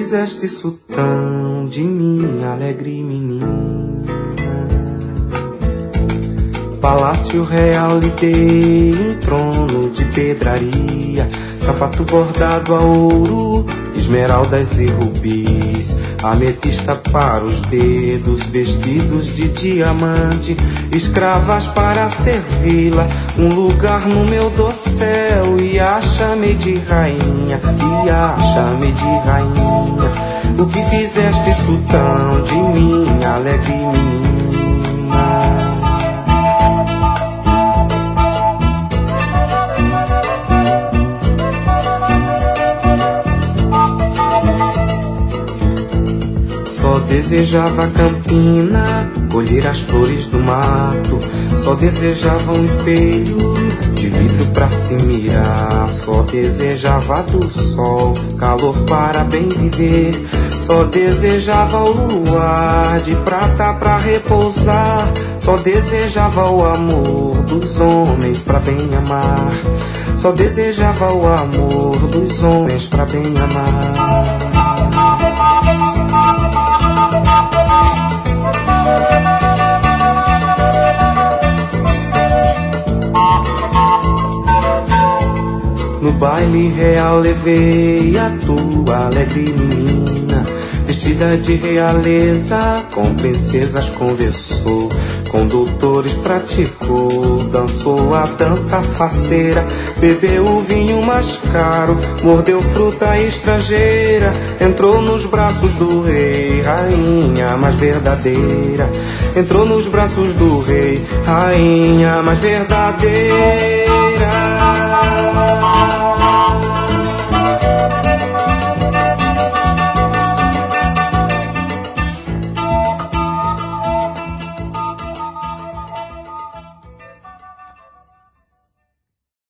fizeste isso tão de mim, alegre menina? Palácio real lhe dei um trono de pedraria, sapato bordado a ouro, esmeraldas e rubis, ametista para os dedos, vestidos de diamante, escravas para servi-la, um lugar no meu dossel, e a chamei de rainha, e a chamei de rainha. O que fizeste isso tão de mim, alegre menina? Só desejava a campina, colher as flores do mato. Só desejava um espelho de vidro pra se mirar. Só desejava do sol, calor para bem viver. Só desejava o luar de prata pra repousar. Só desejava o amor dos homens pra bem amar. Só desejava o amor dos homens pra bem amar. No baile real levei a tua alegre menina, vestida de realeza, com princesas conversou, com doutores praticou, dançou a dança faceira, bebeu o vinho mais caro, mordeu fruta estrangeira, entrou nos braços do rei, rainha mais verdadeira, entrou nos braços do rei, rainha mais verdadeira.